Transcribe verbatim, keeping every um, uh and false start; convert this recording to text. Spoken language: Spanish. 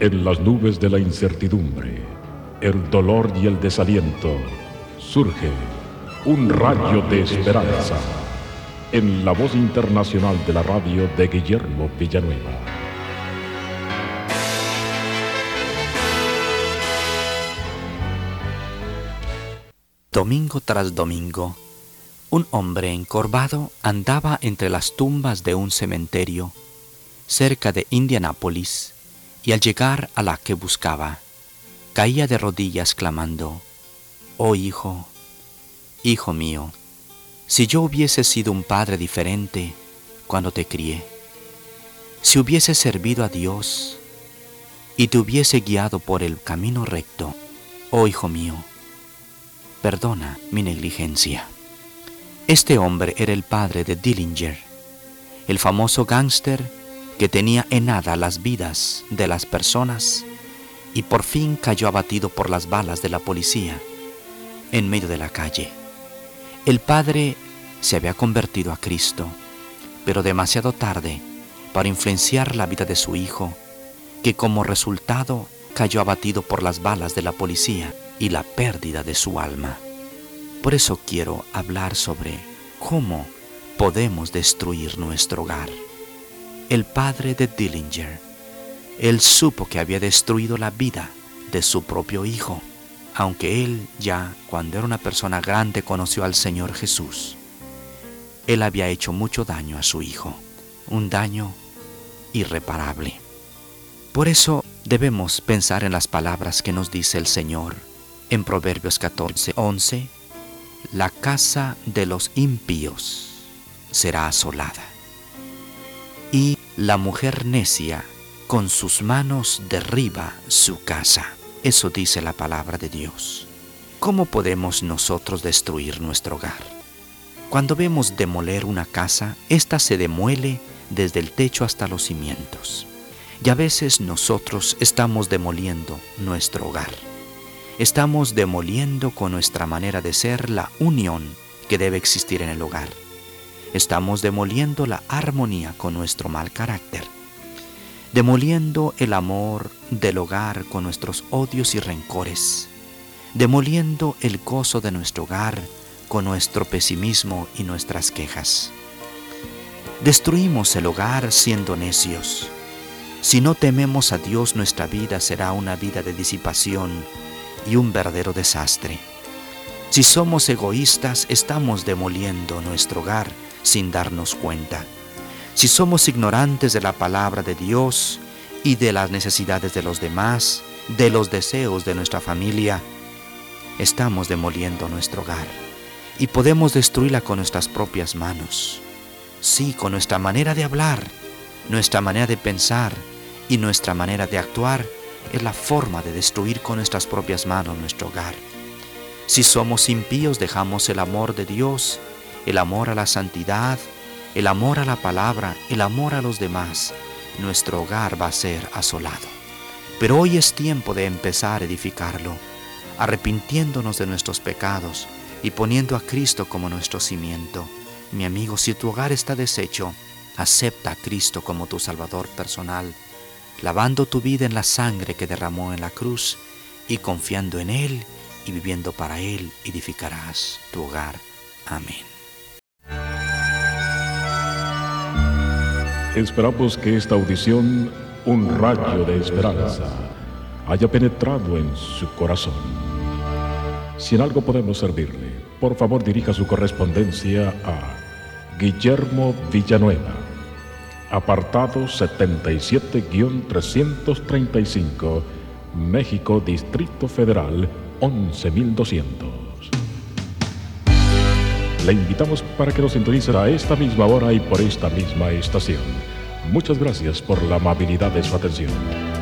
En las nubes de la incertidumbre, el dolor y el desaliento, surge un rayo de esperanza en la voz internacional de la radio de Guillermo Villanueva. Domingo tras domingo, un hombre encorvado andaba entre las tumbas de un cementerio cerca de Indianápolis, y al llegar a la que buscaba, caía de rodillas clamando: «Oh hijo, hijo mío, si yo hubiese sido un padre diferente cuando te crié, si hubiese servido a Dios y te hubiese guiado por el camino recto, oh hijo mío, perdona mi negligencia». Este hombre era el padre de Dillinger, el famoso gángster que tenía en nada las vidas de las personas y por fin cayó abatido por las balas de la policía en medio de la calle. El padre se había convertido a Cristo, pero demasiado tarde para influenciar la vida de su hijo, que como resultado cayó abatido por las balas de la policía y la pérdida de su alma. Por eso quiero hablar sobre cómo podemos destruir nuestro hogar. El padre de Dillinger, él supo que había destruido la vida de su propio hijo, aunque él ya, cuando era una persona grande, conoció al Señor Jesús. Él había hecho mucho daño a su hijo, un daño irreparable. Por eso debemos pensar en las palabras que nos dice el Señor en Proverbios catorce, once: la casa de los impíos será asolada, y la mujer necia con sus manos derriba su casa. Eso dice la palabra de Dios. ¿Cómo podemos nosotros destruir nuestro hogar? Cuando vemos demoler una casa, ésta se demuele desde el techo hasta los cimientos. Y a veces nosotros estamos demoliendo nuestro hogar. Estamos demoliendo con nuestra manera de ser la unión que debe existir en el hogar. Estamos demoliendo la armonía con nuestro mal carácter, demoliendo el amor del hogar con nuestros odios y rencores, demoliendo el gozo de nuestro hogar con nuestro pesimismo y nuestras quejas. Destruimos el hogar siendo necios. Si no tememos a Dios, nuestra vida será una vida de disipación y un verdadero desastre. Si somos egoístas, estamos demoliendo nuestro hogar sin darnos cuenta. Si somos ignorantes de la palabra de Dios y de las necesidades de los demás, de los deseos de nuestra familia, estamos demoliendo nuestro hogar y podemos destruirla con nuestras propias manos. Sí, con nuestra manera de hablar, nuestra manera de pensar y nuestra manera de actuar es la forma de destruir con nuestras propias manos nuestro hogar. Si somos impíos, dejamos el amor de Dios, el amor a la santidad, el amor a la palabra, el amor a los demás. Nuestro hogar va a ser asolado. Pero hoy es tiempo de empezar a edificarlo, arrepintiéndonos de nuestros pecados y poniendo a Cristo como nuestro cimiento. Mi amigo, si tu hogar está deshecho, acepta a Cristo como tu Salvador personal, lavando tu vida en la sangre que derramó en la cruz y confiando en Él y viviendo para Él, edificarás tu hogar. Amén. Esperamos que esta audición, un rayo de esperanza, haya penetrado en su corazón. Si en algo podemos servirle, por favor dirija su correspondencia a Guillermo Villanueva, apartado setenta y siete trescientos treinta y cinco, México, Distrito Federal, once mil doscientos. Le invitamos para que nos sintonice a esta misma hora y por esta misma estación. Muchas gracias por la amabilidad de su atención.